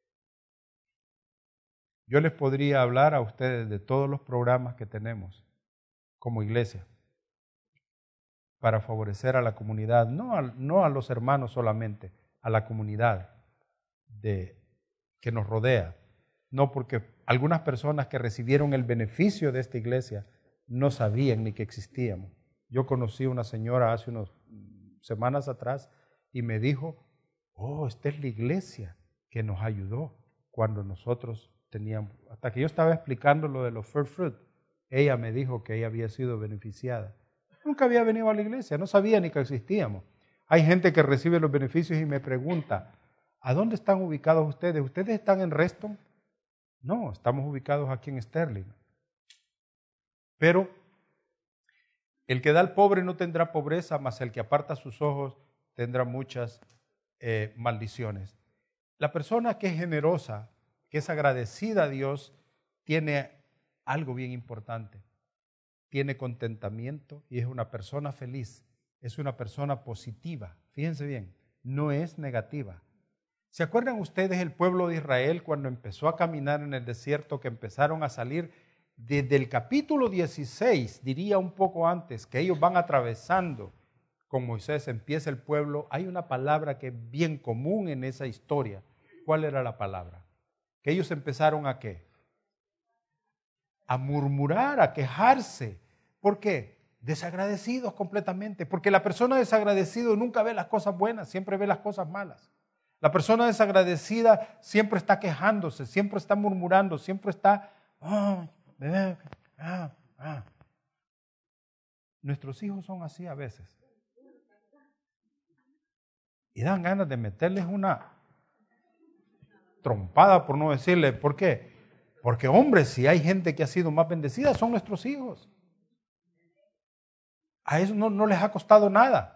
Yo les podría hablar a ustedes de todos los programas que tenemos como iglesia para favorecer a la comunidad, no a los hermanos solamente, a la comunidad que nos rodea. No, porque algunas personas que recibieron el beneficio de esta iglesia no sabían ni que existíamos. Yo conocí a una señora hace unas semanas atrás y me dijo, esta es la iglesia que nos ayudó cuando nosotros teníamos, hasta que yo estaba explicando lo de los first fruit, ella me dijo que ella había sido beneficiada. Nunca había venido a la iglesia, no sabía ni que existíamos. Hay gente que recibe los beneficios y me pregunta, ¿a dónde están ubicados ustedes? ¿Ustedes están en Reston? No, estamos ubicados aquí en Sterling. Pero el que da al pobre no tendrá pobreza, mas el que aparta sus ojos tendrá muchas maldiciones. La persona que es generosa, que es agradecida a Dios, tiene algo bien importante. Tiene contentamiento y es una persona feliz, es una persona positiva. Fíjense bien, no es negativa. ¿Se acuerdan ustedes el pueblo de Israel cuando empezó a caminar en el desierto, que empezaron a salir desde el capítulo 16, diría un poco antes, que ellos van atravesando con Moisés, empieza el pueblo? Hay una palabra que es bien común en esa historia. ¿Cuál era la palabra? Que ellos empezaron ¿a qué? A murmurar, a quejarse. ¿Por qué? Desagradecidos completamente. Porque la persona desagradecida nunca ve las cosas buenas, siempre ve las cosas malas. La persona desagradecida siempre está quejándose, siempre está murmurando, siempre está... Nuestros hijos son así a veces. Y dan ganas de meterles una trompada, por no decirle. ¿Por qué? Porque, hombre, si hay gente que ha sido más bendecida, son nuestros hijos. A eso no les ha costado nada.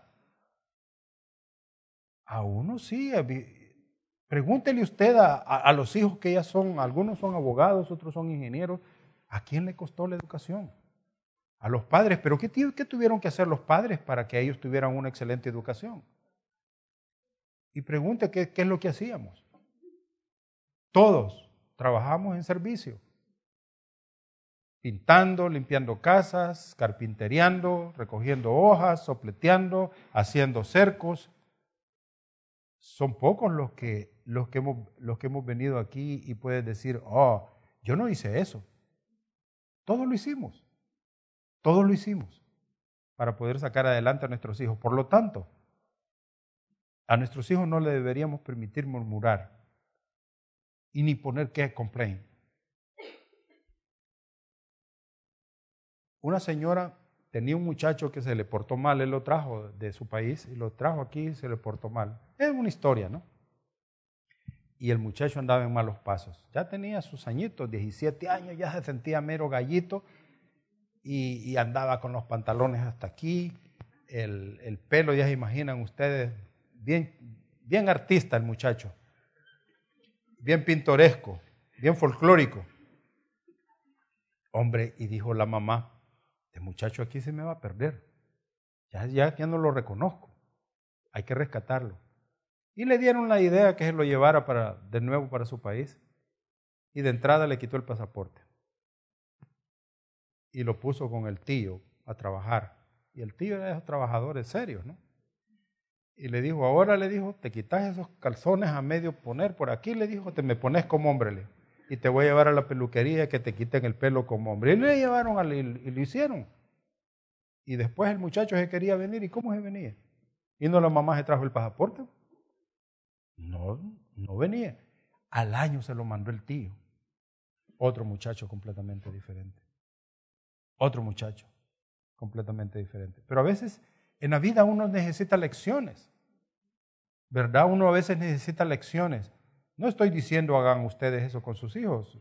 A uno sí. Pregúntele usted a los hijos que ya son, algunos son abogados, otros son ingenieros. ¿A quién le costó la educación? A los padres. ¿Pero qué tuvieron que hacer los padres para que ellos tuvieran una excelente educación? Y pregunte qué es lo que hacíamos. Todos trabajamos en servicio. Pintando, limpiando casas, carpinteriando, recogiendo hojas, sopleteando, haciendo cercos. Son pocos los que hemos venido aquí y puedes decir, oh, yo no hice eso. Todos lo hicimos. Todos lo hicimos para poder sacar adelante a nuestros hijos. Por lo tanto, a nuestros hijos no le deberíamos permitir murmurar y ni poner que complain. Una señora tenía un muchacho que se le portó mal, él lo trajo de su país y lo trajo aquí y se le portó mal. Es una historia, ¿no? Y el muchacho andaba en malos pasos. Ya tenía sus añitos, 17 años, ya se sentía mero gallito y andaba con los pantalones hasta aquí, el pelo, ya se imaginan ustedes, bien artista el muchacho, bien pintoresco, bien folclórico. Hombre, y dijo la mamá, este muchacho aquí se me va a perder, ya no lo reconozco, hay que rescatarlo. Y le dieron la idea que se lo llevara de nuevo para su país, y de entrada le quitó el pasaporte. Y lo puso con el tío a trabajar. Y el tío era de esos trabajadores serios, ¿no? Y le dijo, ahora le dijo, te quitas esos calzones a medio poner por aquí, le dijo, te me pones como hombre, y te voy a llevar a la peluquería que te quiten el pelo como hombre. Y le llevaron y lo hicieron. Y después el muchacho se quería venir, ¿y cómo se venía? ¿Y no la mamá se trajo el pasaporte? No venía. Al año se lo mandó el tío. Otro muchacho completamente diferente. Otro muchacho completamente diferente. Pero a veces en la vida uno necesita lecciones, ¿verdad? Uno a veces necesita lecciones. No estoy diciendo hagan ustedes eso con sus hijos.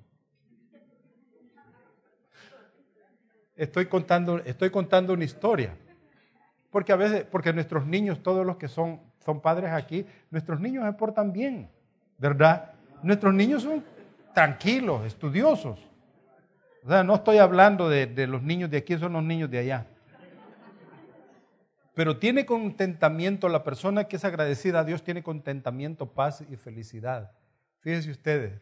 Estoy contando una historia. Porque a veces, porque nuestros niños, todos los que son padres aquí, nuestros niños se portan bien, ¿verdad? Nuestros niños son tranquilos, estudiosos. O sea, no estoy hablando de los niños de aquí, son los niños de allá. Pero tiene contentamiento, la persona que es agradecida a Dios tiene contentamiento, paz y felicidad. Fíjense ustedes,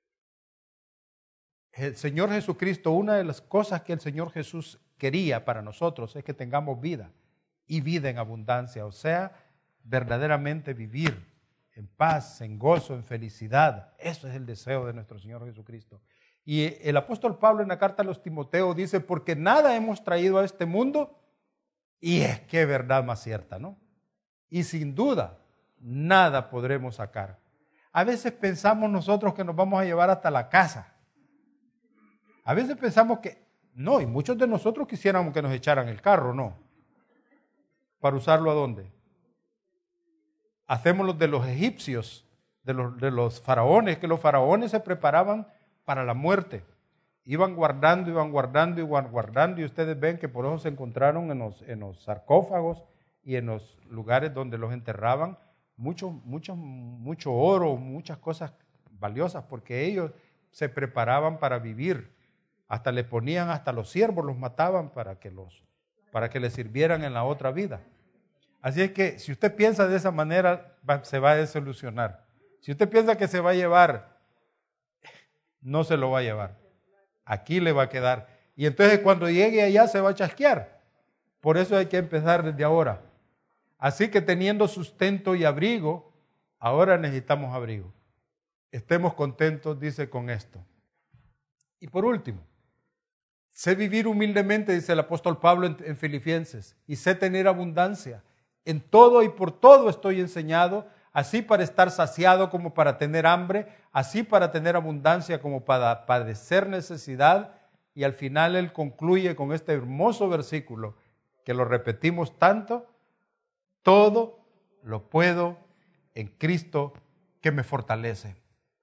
el Señor Jesucristo, una de las cosas que el Señor Jesús quería para nosotros es que tengamos vida y vida en abundancia, o sea, verdaderamente vivir en paz, en gozo, en felicidad. Eso es el deseo de nuestro Señor Jesucristo. Y el apóstol Pablo en la carta a los Timoteos dice, porque nada hemos traído a este mundo. Y es que verdad más cierta, ¿no? Y sin duda, nada podremos sacar. A veces pensamos nosotros que nos vamos a llevar hasta la casa. A veces pensamos que, no, y muchos de nosotros quisiéramos que nos echaran el carro, ¿no? ¿Para usarlo a dónde? Hacemos los de los egipcios, de los faraones, que los faraones se preparaban para la muerte. Iban guardando, y ustedes ven que por eso se encontraron en los sarcófagos y en los lugares donde los enterraban mucho oro, muchas cosas valiosas, porque ellos se preparaban para vivir. Hasta le ponían, hasta los siervos los mataban para que les sirvieran en la otra vida. Así es que si usted piensa de esa manera, se va a desilusionar. Si usted piensa que se va a llevar, no se lo va a llevar. Aquí le va a quedar. Y entonces cuando llegue allá se va a chasquear. Por eso hay que empezar desde ahora. Así que teniendo sustento y abrigo, ahora necesitamos abrigo. Estemos contentos, dice, con esto. Y por último, sé vivir humildemente, dice el apóstol Pablo en Filipenses, y sé tener abundancia. En todo y por todo estoy enseñado, así para estar saciado como para tener hambre, así para tener abundancia como para padecer necesidad. Y al final él concluye con este hermoso versículo, que lo repetimos tanto: todo lo puedo en Cristo que me fortalece.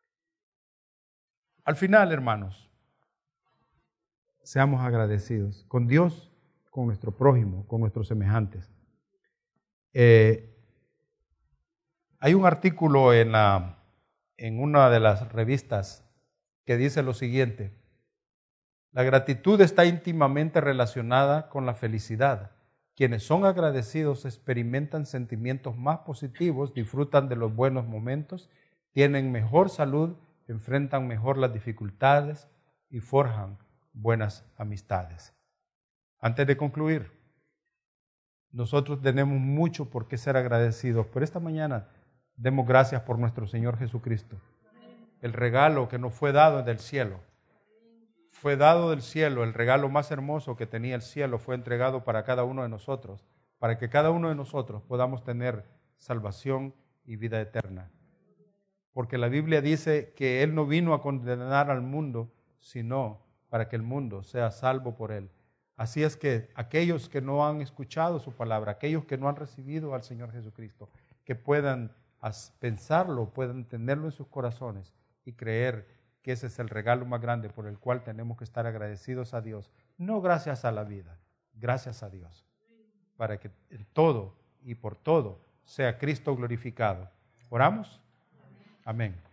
Al final, hermanos, seamos agradecidos con Dios, con nuestro prójimo, con nuestros semejantes. Hay un artículo en una de las revistas que dice lo siguiente: la gratitud está íntimamente relacionada con la felicidad. Quienes son agradecidos experimentan sentimientos más positivos, disfrutan de los buenos momentos, tienen mejor salud, enfrentan mejor las dificultades y forjan buenas amistades. Antes de concluir, nosotros tenemos mucho por qué ser agradecidos, pero esta mañana demos gracias por nuestro Señor Jesucristo. El regalo que nos fue dado del cielo. Fue dado del cielo, el regalo más hermoso que tenía el cielo fue entregado para cada uno de nosotros, para que cada uno de nosotros podamos tener salvación y vida eterna. Porque la Biblia dice que Él no vino a condenar al mundo, sino para que el mundo sea salvo por Él. Así es que aquellos que no han escuchado su palabra, aquellos que no han recibido al Señor Jesucristo, que puedan pensarlo, puedan tenerlo en sus corazones y creer que ese es el regalo más grande por el cual tenemos que estar agradecidos a Dios. No gracias a la vida, gracias a Dios. Para que en todo y por todo sea Cristo glorificado. ¿Oramos? Amén.